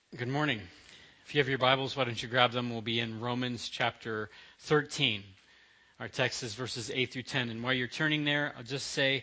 Good morning. If you have your Bibles, why don't you grab them? We'll be in Romans chapter 13. Our text is verses 8 through 10. And while you're turning there, I'll just say,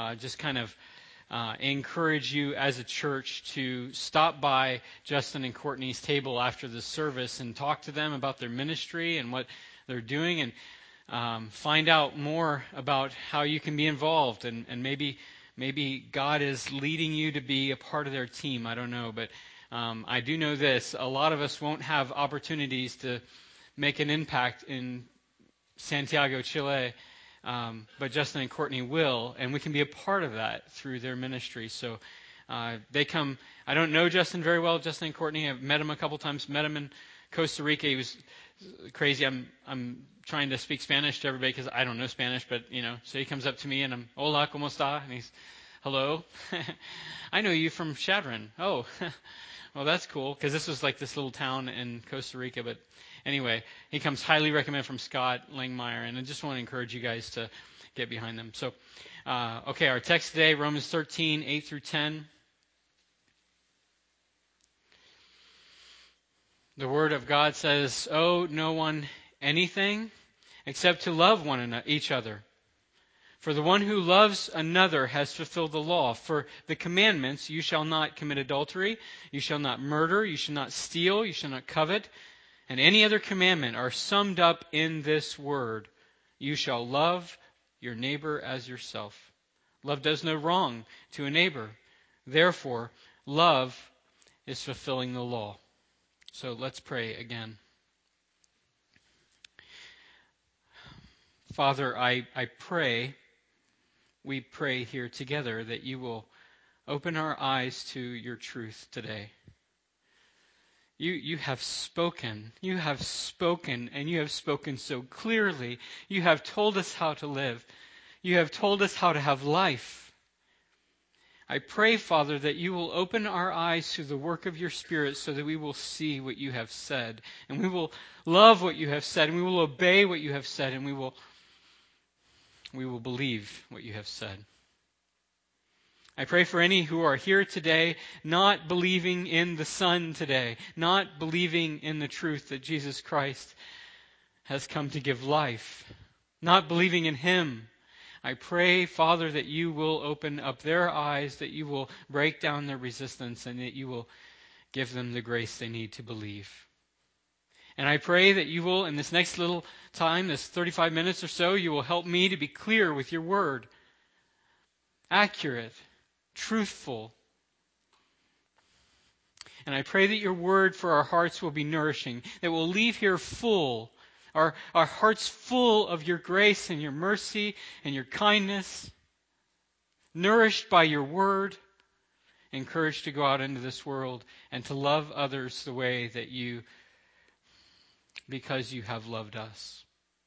encourage you as a church to stop by Justin and Courtney's table after the service and talk to them about their ministry and what they're doing, and find out more about how you can be involved. And maybe God is leading you to be a part of their team. I don't know, but I do know this. A lot of us won't have opportunities to make an impact in Santiago, Chile, but Justin and Courtney will, and we can be a part of that through their ministry. So they come. I don't know Justin very well, Justin and Courtney. I've met him a couple times. Met him in Costa Rica. He was crazy. I'm trying to speak Spanish to everybody because I don't know Spanish, but so he comes up to me and I'm, hola, ¿cómo está? And he's, hello. I know you from Shadron. Oh. Well, that's cool, because this was like this little town in Costa Rica. But anyway, he comes highly recommended from Scott Langmeyer, and I just want to encourage you guys to get behind them. So, our text today, Romans 13, 8 through 10. The Word of God says, owe no one anything except to love each other. For the one who loves another has fulfilled the law. For the commandments, you shall not commit adultery, you shall not murder, you shall not steal, you shall not covet, and any other commandment are summed up in this word: you shall love your neighbor as yourself. Love does no wrong to a neighbor. Therefore, love is fulfilling the law. So let's pray again. Father, I pray, we pray here together that you will open our eyes to your truth today. You have spoken. You have spoken, and you have spoken so clearly. You have told us how to live. You have told us how to have life. I pray, Father, that you will open our eyes to the work of your Spirit so that we will see what you have said, and we will love what you have said, and we will obey what you have said, and we will believe what you have said. I pray for any who are here today not believing in the Son today, not believing in the truth that Jesus Christ has come to give life, not believing in Him. I pray, Father, that you will open up their eyes, that you will break down their resistance, and that you will give them the grace they need to believe. And I pray that you will, in this next little time, this 35 minutes or so, you will help me to be clear with your word, accurate, truthful. And I pray that your word for our hearts will be nourishing, that we'll leave here full, our hearts full of your grace and your mercy and your kindness, nourished by your word, encouraged to go out into this world and to love others the way that because you have loved us.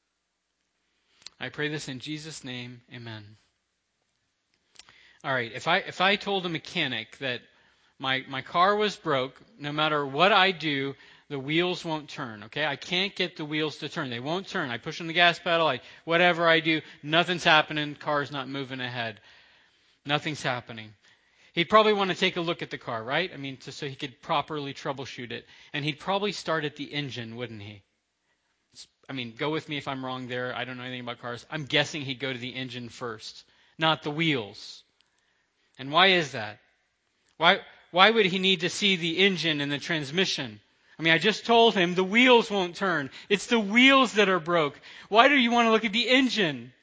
I pray this in Jesus' name, amen. All right, if I told a mechanic that my car was broke, no matter what I do, the wheels won't turn, okay? I can't get the wheels to turn. They won't turn. I push on the gas pedal, whatever I do, nothing's happening, car's not moving ahead. Nothing's happening. He'd probably want to take a look at the car, right? So he could properly troubleshoot it. And he'd probably start at the engine, wouldn't he? Go with me if I'm wrong there. I don't know anything about cars. I'm guessing he'd go to the engine first, not the wheels. And why is that? Why would he need to see the engine and the transmission? I just told him the wheels won't turn. It's the wheels that are broke. Why do you want to look at the engine?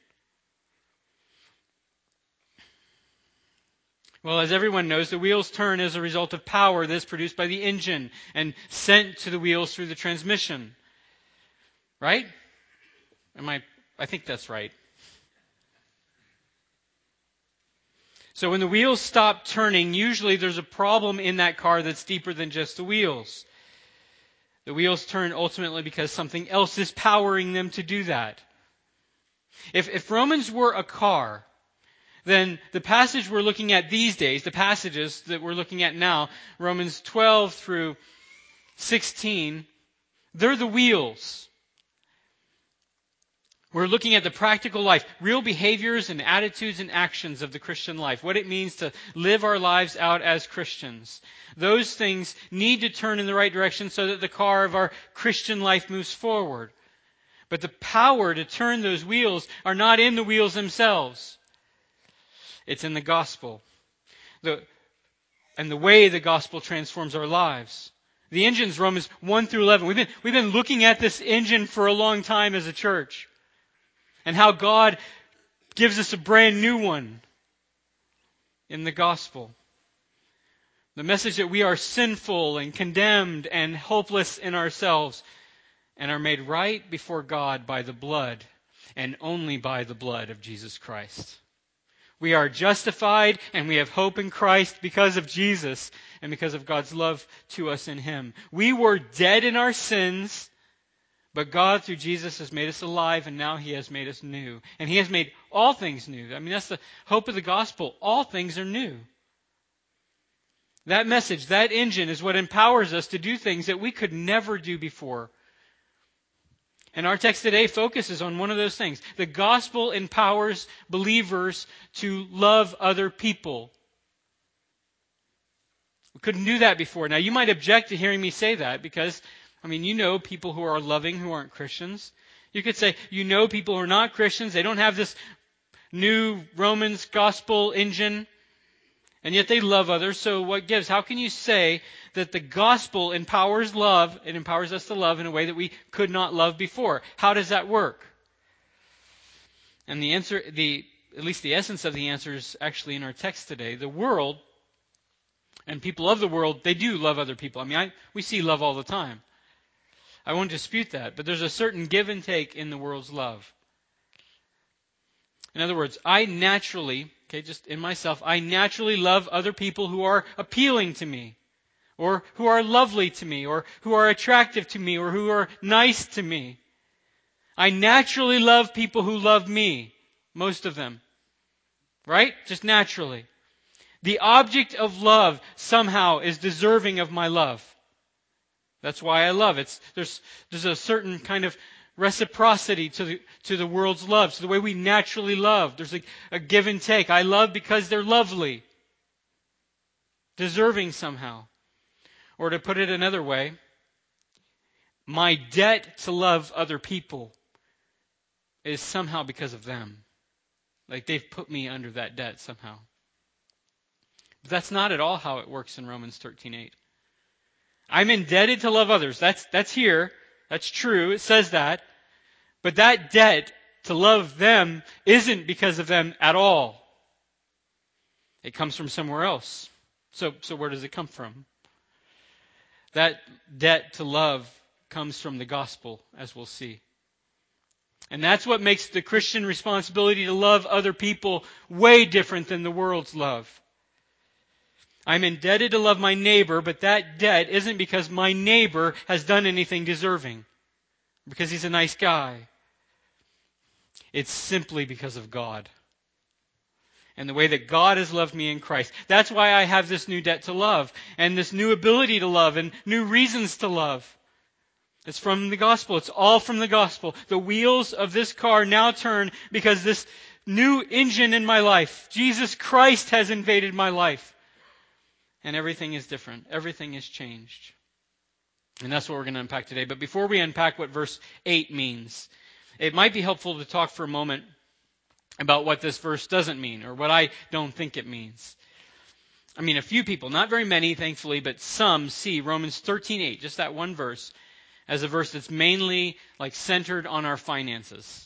Well, as everyone knows, the wheels turn as a result of power that's produced by the engine and sent to the wheels through the transmission. Right? I think that's right. So when the wheels stop turning, usually there's a problem in that car that's deeper than just the wheels. The wheels turn ultimately because something else is powering them to do that. If Romans were a car, then the passage we're looking at these days, the passages that we're looking at now, Romans 12 through 16, they're the wheels. We're looking at the practical life, real behaviors and attitudes and actions of the Christian life, what it means to live our lives out as Christians. Those things need to turn in the right direction so that the car of our Christian life moves forward. But the power to turn those wheels are not in the wheels themselves. It's in the gospel. And the way the gospel transforms our lives. The engine's Romans 1 through 11. We've been looking at this engine for a long time as a church. And how God gives us a brand new one in the gospel. The message that we are sinful and condemned and hopeless in ourselves and are made right before God by the blood and only by the blood of Jesus Christ. We are justified and we have hope in Christ because of Jesus and because of God's love to us in Him. We were dead in our sins, but God, through Jesus, has made us alive, and now He has made us new. And He has made all things new. I mean, that's the hope of the gospel. All things are new. That message, that engine, is what empowers us to do things that we could never do before. And our text today focuses on one of those things. The gospel empowers believers to love other people. We couldn't do that before. Now, you might object to hearing me say that because, you know people who are loving who aren't Christians. You could say, you know people who are not Christians. They don't have this new Romans gospel engine, and yet they love others. So what gives? How can you say that the gospel empowers love? It empowers us to love in a way that we could not love before. How does that work? And the answer, at least the essence of the answer is actually in our text today. The world and people of the world, they do love other people. We see love all the time. I won't dispute that, but there's a certain give and take in the world's love. In other words, I naturally love other people who are appealing to me, or who are lovely to me, or who are attractive to me, or who are nice to me. I naturally love people who love me, most of them. Right? Just naturally. The object of love somehow is deserving of my love. That's why I love. There's a certain kind of reciprocity to the world's love, to the way we naturally love. There's a give and take. I love because they're lovely. Deserving somehow. Or to put it another way, my debt to love other people is somehow because of them. Like they've put me under that debt somehow. But that's not at all how it works in Romans 13:8. I'm indebted to love others. That's here. That's true. It says that. But that debt to love them isn't because of them at all. It comes from somewhere else. So where does it come from? That debt to love comes from the gospel, as we'll see. And that's what makes the Christian responsibility to love other people way different than the world's love. I'm indebted to love my neighbor, but that debt isn't because my neighbor has done anything deserving, because he's a nice guy. It's simply because of God and the way that God has loved me in Christ. That's why I have this new debt to love and this new ability to love and new reasons to love. It's from the gospel. It's all from the gospel. The wheels of this car now turn because this new engine in my life, Jesus Christ, has invaded my life. And everything is different. Everything is changed. And that's what we're going to unpack today. But before we unpack what verse 8 means, it might be helpful to talk for a moment about what this verse doesn't mean, or what I don't think it means. A few people, not very many, thankfully, but some see Romans 13:8, just that one verse, as a verse that's mainly centered on our finances.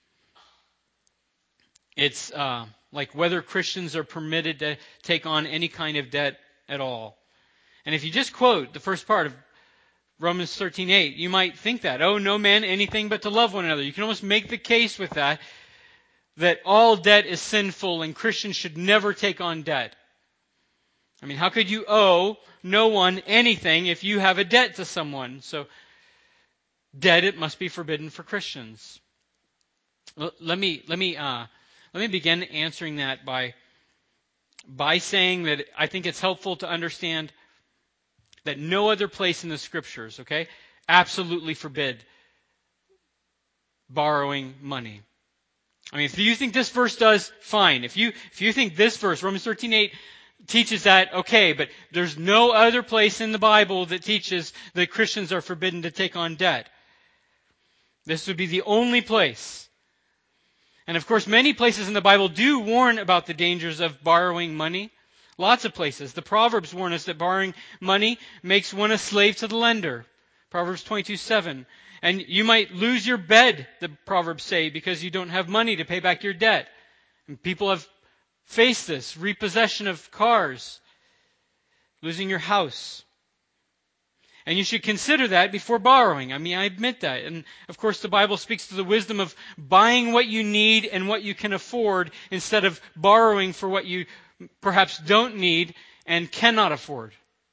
It's like whether Christians are permitted to take on any kind of debt at all. And if you just quote the first part of Romans 13:8, you might think that, no man anything but to love one another. You can almost make the case with that all debt is sinful and Christians should never take on debt. How could you owe no one anything if you have a debt to someone? So, debt, it must be forbidden for Christians. Let me begin answering that by saying that I think it's helpful to understand that no other place in the Scriptures, absolutely forbid borrowing money. I mean, if you think this verse does, fine. If you think this verse, Romans 13:8, teaches that, okay, but there's no other place in the Bible that teaches that Christians are forbidden to take on debt. This would be the only place. And of course, many places in the Bible do warn about the dangers of borrowing money. Lots of places. The Proverbs warn us that borrowing money makes one a slave to the lender. Proverbs 22:7. And you might lose your bed, the Proverbs say, because you don't have money to pay back your debt. And people have faced this. Repossession of cars. Losing your house. And you should consider that before borrowing. I mean, I admit that. And of course, the Bible speaks to the wisdom of buying what you need and what you can afford instead of borrowing for what you perhaps don't need and cannot afford.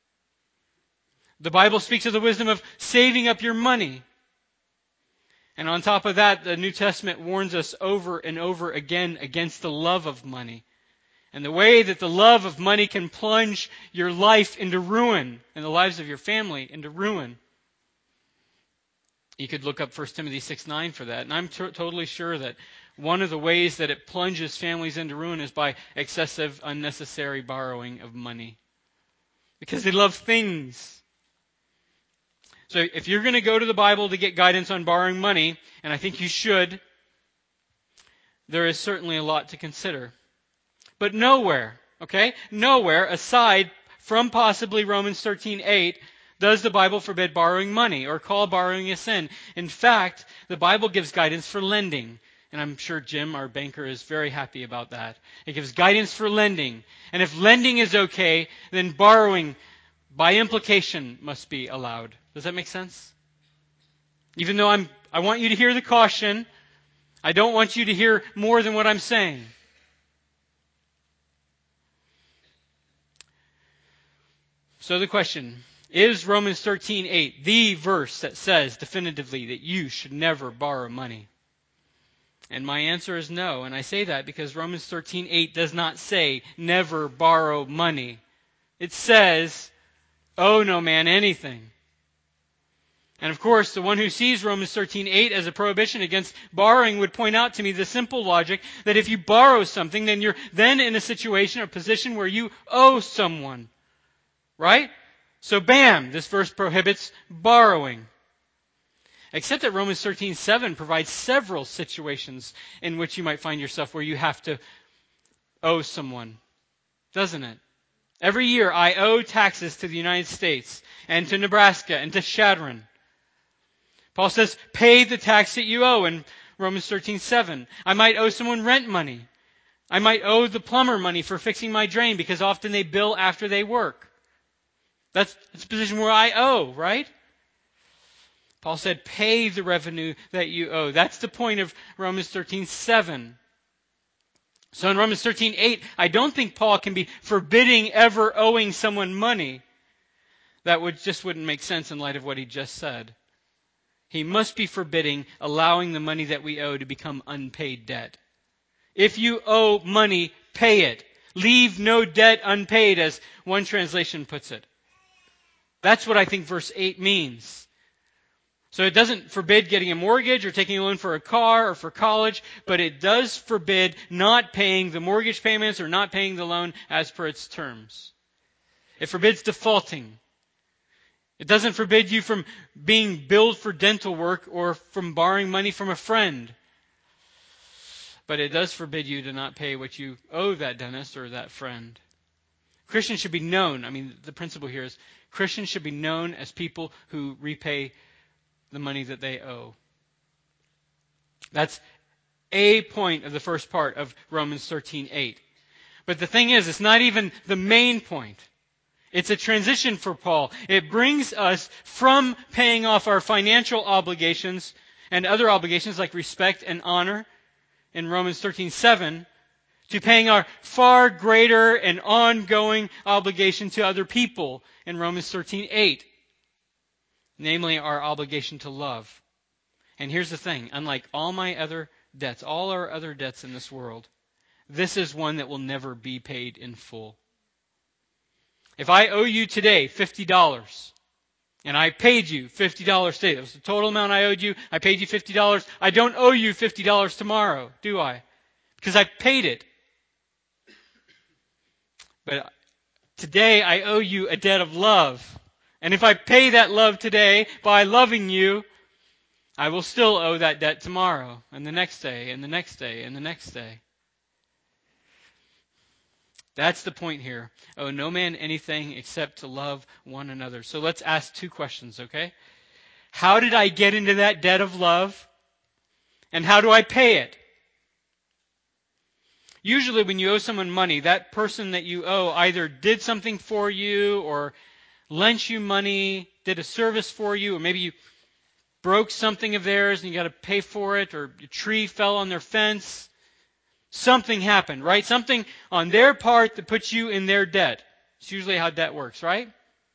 The Bible speaks of the wisdom of saving up your money. And on top of that, the New Testament warns us over and over again against the love of money. And the way that the love of money can plunge your life into ruin and the lives of your family into ruin. You could look up 1 Timothy 6:9 for that. And I'm totally sure that one of the ways that it plunges families into ruin is by excessive, unnecessary borrowing of money. Because they love things. So if you're going to go to the Bible to get guidance on borrowing money, and I think you should, there is certainly a lot to consider. But nowhere aside from possibly Romans 13:8, does the Bible forbid borrowing money or call borrowing a sin. In fact, the Bible gives guidance for lending. And I'm sure Jim, our banker, is very happy about that. It gives guidance for lending. And if lending is okay, then borrowing, by implication, must be allowed. Does that make sense? Even though I want you to hear the caution, I don't want you to hear more than what I'm saying. So the question, is Romans 13:8 the verse that says definitively that you should never borrow money? And my answer is no, and I say that because Romans 13:8 does not say never borrow money. It says, owe no man anything. And of course, the one who sees Romans 13:8 as a prohibition against borrowing would point out to me the simple logic that if you borrow something, then you're then in a situation or position where you owe someone. Right? So bam, this verse prohibits borrowing. Except that Romans 13:7 provides several situations in which you might find yourself where you have to owe someone. Doesn't it? Every year I owe taxes to the United States and to Nebraska and to Chadron. Paul says, pay the tax that you owe in Romans 13:7. I might owe someone rent money. I might owe the plumber money for fixing my drain because often they bill after they work. That's a position where I owe, right? Paul said, pay the revenue that you owe. That's the point of Romans 13:7. So in Romans 13:8, I don't think Paul can be forbidding ever owing someone money. That wouldn't make sense in light of what he just said. He must be forbidding allowing the money that we owe to become unpaid debt. If you owe money, pay it. Leave no debt unpaid, as one translation puts it. That's what I think verse 8 means. So it doesn't forbid getting a mortgage or taking a loan for a car or for college, but it does forbid not paying the mortgage payments or not paying the loan as per its terms. It forbids defaulting. It doesn't forbid you from being billed for dental work or from borrowing money from a friend. But it does forbid you to not pay what you owe that dentist or that friend. Christians should be known. The principle here is Christians should be known as people who repay the money that they owe. That's a point of the first part of Romans 13:8. But the thing is, it's not even the main point. It's a transition for Paul. It brings us from paying off our financial obligations and other obligations like respect and honor in Romans 13:7 to paying our far greater and ongoing obligation to other people in Romans 13:8. Namely, our obligation to love. And here's the thing. Unlike all my other debts, all our other debts in this world, this is one that will never be paid in full. If I owe you today $50, And I paid you $50 today. That was the total amount I owed you. I paid you $50. I don't owe you $50 tomorrow, do I? Because I paid it. But today I owe you a debt of love. And if I pay that love today by loving you, I will still owe that debt tomorrow, and the next day, and the next day, and the next day. That's the point here. Owe no man anything except to love one another. So let's ask two questions, okay? How did I get into that debt of love? And how do I pay it? Usually when you owe someone money, that person that you owe either did something for you or lent you money, did a service for you, or maybe you broke something of theirs and you got to pay for it, or a tree fell on their fence. Something happened, right? Something on their part that puts you in their debt. It's usually how debt works, right?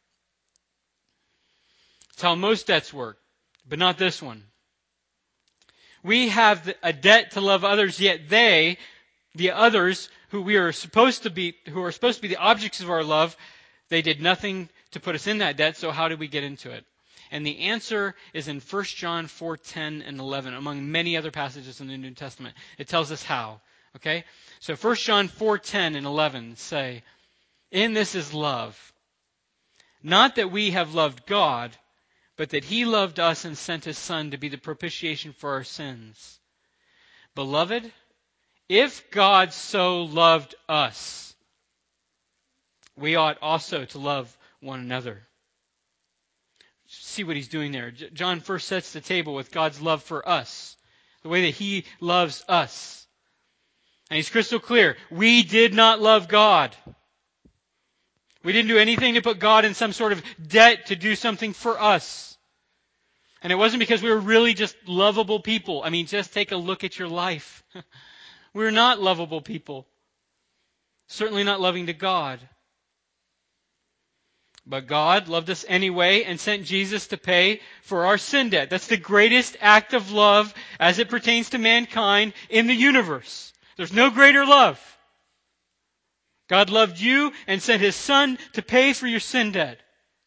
It's how most debts work, but not this one. We have a debt to love others, yet they, the others who are supposed to be the objects of our love, they did nothing to put us in that debt, so how did we get into it? And the answer is in 1 John 4:10 and 11, among many other passages in the New Testament. It tells us how. Okay? So 1 John 4:10 and 11 say, "In this is love, not that we have loved God, but that He loved us and sent His Son to be the propitiation for our sins. Beloved, if God so loved us, we ought also to love one another." See what he's doing there. John first sets the table with God's love for us, the way that He loves us. And he's crystal clear. We did not love God. We didn't do anything to put God in some sort of debt to do something for us. And it wasn't because we were really just lovable people. I mean, just take a look at your life. We're not lovable people. Certainly not loving to God. But God loved us anyway and sent Jesus to pay for our sin debt. That's the greatest act of love as it pertains to mankind in the universe. There's no greater love. God loved you and sent His Son to pay for your sin debt.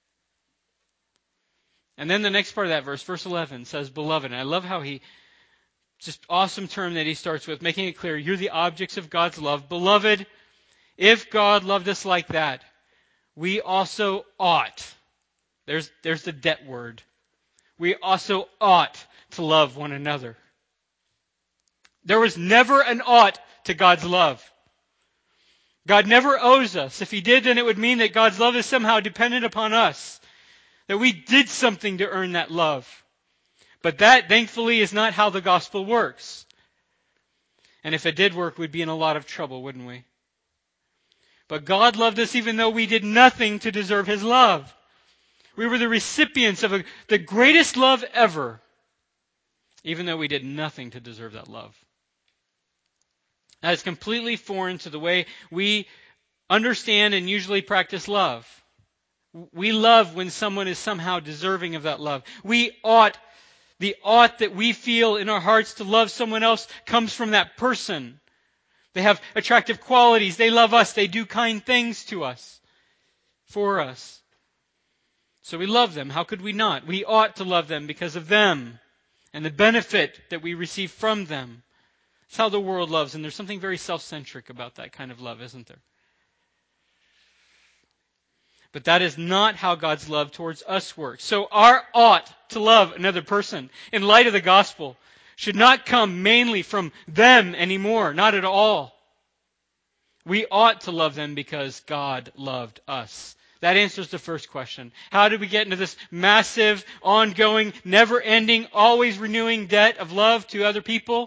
And then the next part of that verse, verse 11, says, "Beloved." And I love how just awesome term that he starts with, making it clear, you're the objects of God's love. Beloved, if God loved us like that, we also ought. There's the debt word. We also ought to love one another. There was never an ought to God's love. God never owes us. If He did, then it would mean that God's love is somehow dependent upon us. That we did something to earn that love. But that, thankfully, is not how the gospel works. And if it did work, we'd be in a lot of trouble, wouldn't we? But God loved us even though we did nothing to deserve His love. We were the recipients of the greatest love ever, even though we did nothing to deserve that love. That is completely foreign to the way we understand and usually practice love. We love when someone is somehow deserving of that love. The ought that we feel in our hearts to love someone else comes from that person. They have attractive qualities. They love us. They do kind things to us, for us. So we love them. How could we not? We ought to love them because of them and the benefit that we receive from them. It's how the world loves, and there's something very self-centric about that kind of love, isn't there? But that is not how God's love towards us works. So our ought to love another person, in light of the gospel, should not come mainly from them anymore. Not at all. We ought to love them because God loved us. That answers the first question. How did we get into this massive, ongoing, never-ending, always renewing debt of love to other people?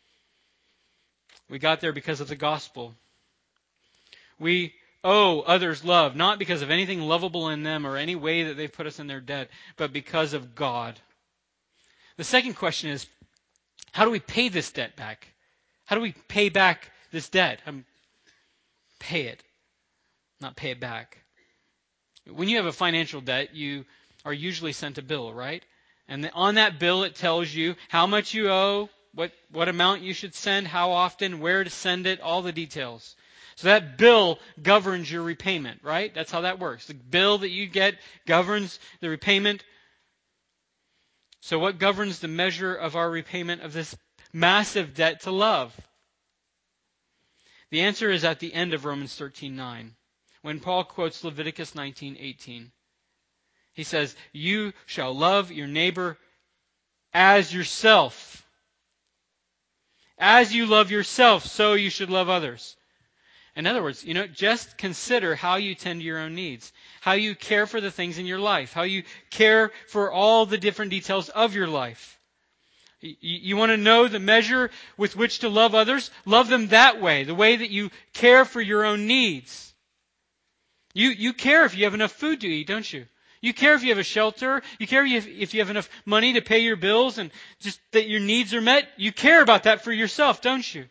We got there because of the gospel. We owe others love, not because of anything lovable in them or any way that they've put us in their debt, but because of God. The second question is, how do we pay this debt back? How do we pay back this debt? Pay it, not pay it back. When you have a financial debt, you are usually sent a bill, right? And on that bill, it tells you how much you owe, what amount you should send, how often, where to send it, all the details. So that bill governs your repayment, right? That's how that works. The bill that you get governs the repayment. So what governs the measure of our repayment of this massive debt to love? The answer is at the end of Romans 13:9, when Paul quotes Leviticus 19:18. He says, "You shall love your neighbor as yourself. As you love yourself, so you should love others." In other words, just consider how you tend to your own needs, how you care for the things in your life, how you care for all the different details of your life. You want to know the measure with which to love others? Love them that way, the way that you care for your own needs. You care if you have enough food to eat, don't you? You care if you have a shelter. You care if you have enough money to pay your bills and just that your needs are met. You care about that for yourself, don't you?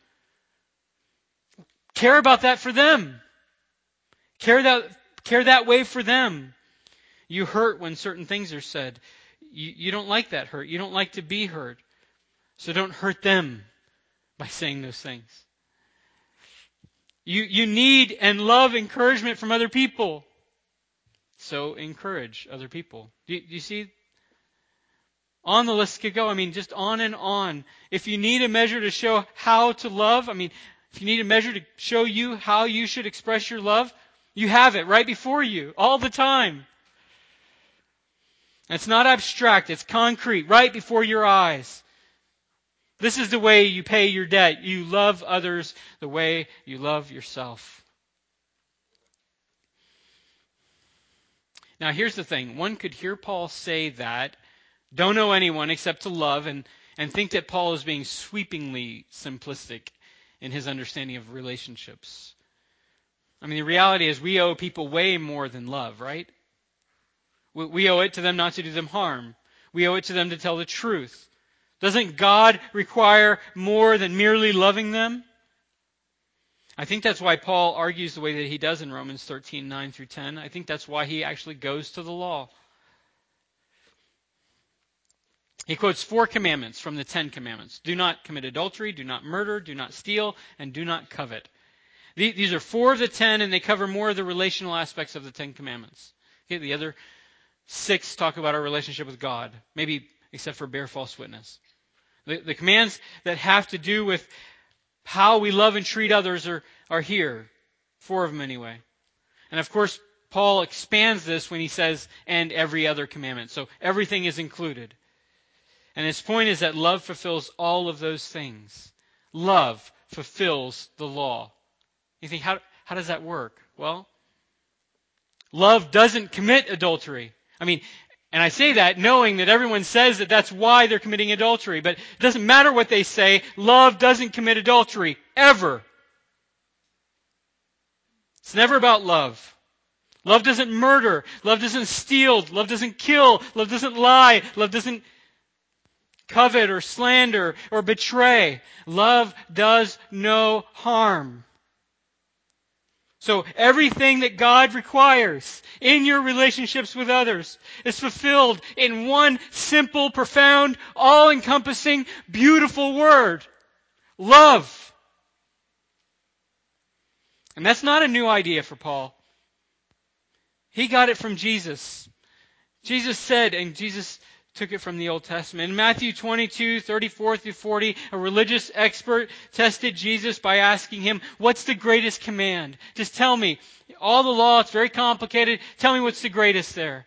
Care about that for them. Care that way for them. You hurt when certain things are said. You don't like that hurt. You don't like to be hurt. So don't hurt them by saying those things. You need and love encouragement from other people. So encourage other people. Do you see? On the list could go. Just on and on. If you need a measure to show how to love, if you need a measure to show you how you should express your love, you have it right before you all the time. It's not abstract. It's concrete, right before your eyes. This is the way you pay your debt. You love others the way you love yourself. Now here's the thing. One could hear Paul say that, don't know anyone except to love, and think that Paul is being sweepingly simplistic in his understanding of relationships. The reality is we owe people way more than love, right? We owe it to them not to do them harm. We owe it to them to tell the truth. Doesn't God require more than merely loving them? I think that's why Paul argues the way that he does in Romans 13:9 through 10. I think that's why he actually goes to the law. He quotes 4 commandments from the 10 commandments. Do not commit adultery, do not murder, do not steal, and do not covet. These are 4 of the 10, and they cover more of the relational aspects of the 10 commandments. Okay, the other 6 talk about our relationship with God, maybe except for bear false witness. The commands that have to do with how we love and treat others are here. 4 of them anyway. And of course, Paul expands this when he says, and every other commandment. So everything is included. And his point is that love fulfills all of those things. Love fulfills the law. You think, how does that work? Well, love doesn't commit adultery. And I say that knowing that everyone says that that's why they're committing adultery. But it doesn't matter what they say. Love doesn't commit adultery. Ever. It's never about love. Love doesn't murder. Love doesn't steal. Love doesn't kill. Love doesn't lie. Love doesn't covet or slander or betray. Love does no harm. So everything that God requires in your relationships with others is fulfilled in one simple, profound, all-encompassing, beautiful word. Love. And that's not a new idea for Paul. He got it from Jesus. Jesus said, and Jesus took it from the Old Testament. In Matthew 22:34-40, a religious expert tested Jesus by asking him, what's the greatest command? Just tell me. All the law, it's very complicated. Tell me what's the greatest there.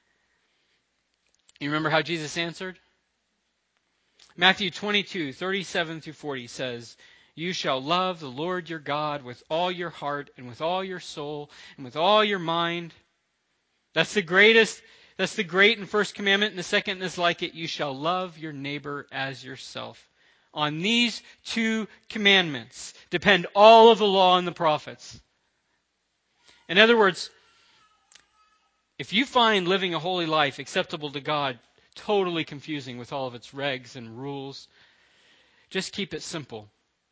You remember how Jesus answered? Matthew 22:37-40 says, you shall love the Lord your God with all your heart and with all your soul and with all your mind. That's the greatest. That's the great and first commandment, and the second is like it. You shall love your neighbor as yourself. On these 2 commandments depend all of the law and the prophets. In other words, if you find living a holy life acceptable to God totally confusing with all of its regs and rules, just keep it simple.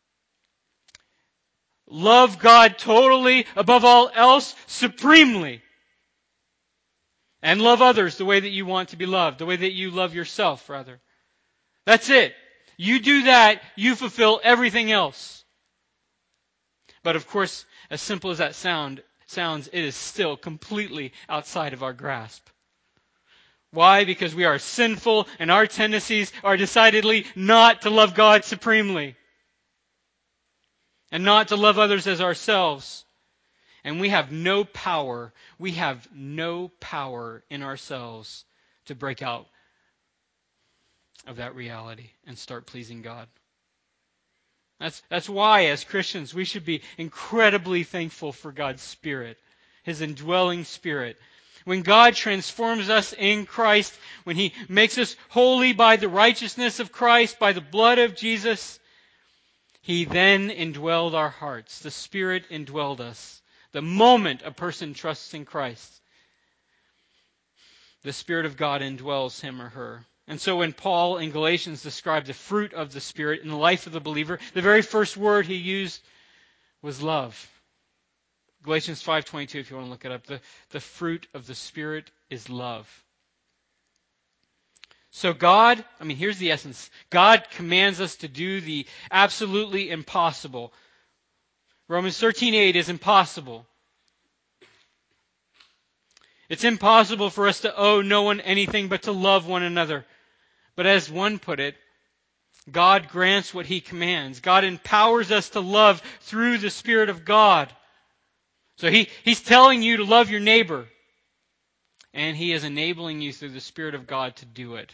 Love God totally, above all else, supremely. And love others the way that you want to be loved, the way that you love yourself, rather. That's it. You do that, you fulfill everything else. But of course, as simple as that sounds, it is still completely outside of our grasp. Why? Because we are sinful and our tendencies are decidedly not to love God supremely and not to love others as ourselves. And we have no power in ourselves to break out of that reality and start pleasing God. That's why, as Christians, we should be incredibly thankful for God's Spirit, His indwelling Spirit. When God transforms us in Christ, when He makes us holy by the righteousness of Christ, by the blood of Jesus, He then indwelled our hearts. The Spirit indwelled us. The moment a person trusts in Christ, the Spirit of God indwells him or her. And so when Paul in Galatians described the fruit of the Spirit in the life of the believer, the very first word he used was love. Galatians 5:22, if you want to look it up. The fruit of the Spirit is love. So here's the essence. God commands us to do the absolutely impossible. Romans 13:8 is impossible. It's impossible for us to owe no one anything but to love one another. But as one put it, God grants what He commands. God empowers us to love through the Spirit of God. So He's telling you to love your neighbor. And He is enabling you through the Spirit of God to do it.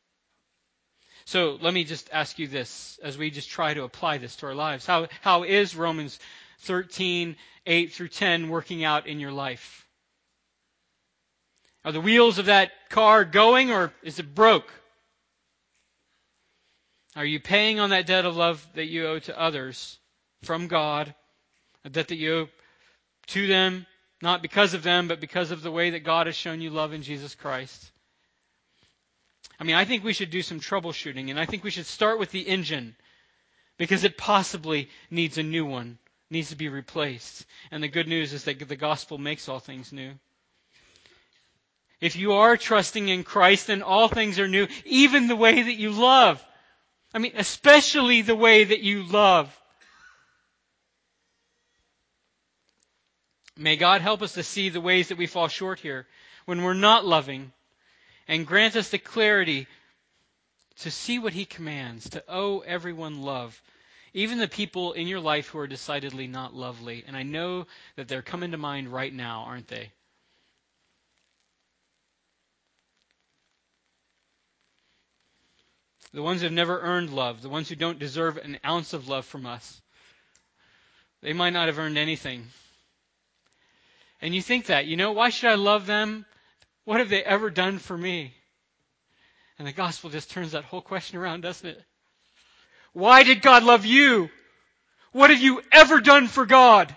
So let me just ask you this as we just try to apply this to our lives. How is Romans 13:8 through 10 working out in your life? Are the wheels of that car going, or is it broke? Are you paying on that debt of love that you owe to others from God? A debt that you owe to them, not because of them, but because of the way that God has shown you love in Jesus Christ. I think we should do some troubleshooting, and I think we should start with the engine, because it possibly needs a new one, needs to be replaced. And the good news is that the gospel makes all things new. If you are trusting in Christ, then all things are new, even the way that you love. Especially the way that you love. May God help us to see the ways that we fall short here when we're not loving, and grant us the clarity to see what He commands, to owe everyone love, even the people in your life who are decidedly not lovely. And I know that they're coming to mind right now, aren't they? The ones who have never earned love, the ones who don't deserve an ounce of love from us. They might not have earned anything. And you think that, why should I love them? What have they ever done for me? And the gospel just turns that whole question around, doesn't it? Why did God love you? What have you ever done for God?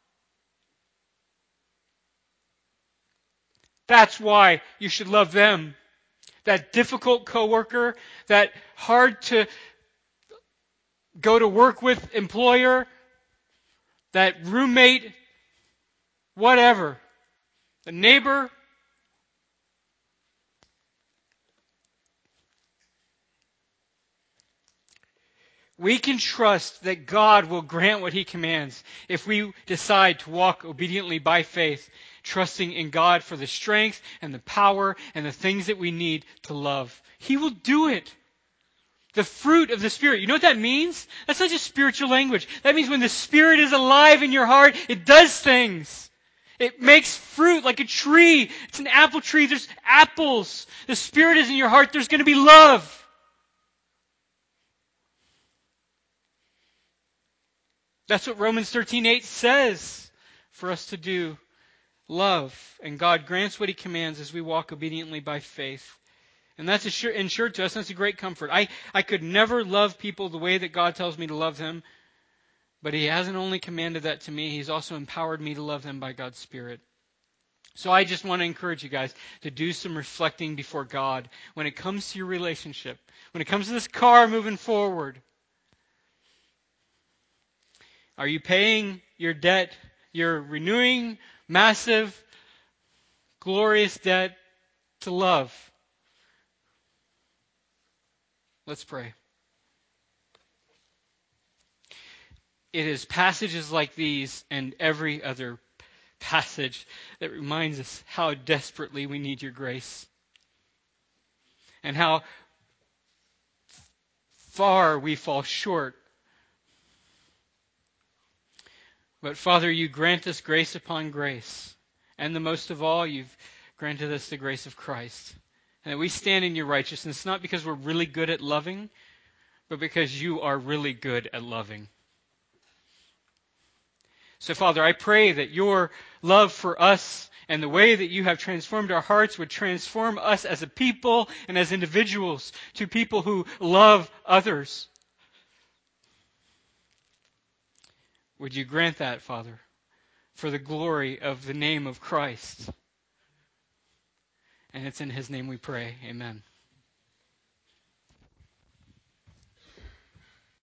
That's why you should love them. That difficult coworker, that hard to go to work with employer, that roommate, whatever, the neighbor. We can trust that God will grant what He commands if we decide to walk obediently by faith, trusting in God for the strength and the power and the things that we need to love. He will do it. The fruit of the Spirit. You know what that means? That's not just spiritual language. That means when the Spirit is alive in your heart, it does things. It makes fruit like a tree. It's an apple tree. There's apples. The Spirit is in your heart. There's going to be love. That's what Romans 13:8 says for us to do. Love. And God grants what He commands as we walk obediently by faith. And that's ensured to us. That's a great comfort. I could never love people the way that God tells me to love them. But He hasn't only commanded that to me. He's also empowered me to love them by God's Spirit. So I just want to encourage you guys to do some reflecting before God when it comes to your relationship. When it comes to this car moving forward. Are you paying your debt? You're renewing massive, glorious debt to love. Let's pray. it is passages like these and every other passage that reminds us how desperately we need your grace and how far we fall short. But Father, you grant us grace upon grace. And the most of all, you've granted us the grace of Christ. And that we stand in your righteousness, not because we're really good at loving, but because you are really good at loving. So, Father, I pray that your love for us and the way that you have transformed our hearts would transform us as a people and as individuals to people who love others. Would you grant that, Father, for the glory of the name of Christ? And it's in his name we pray. Amen.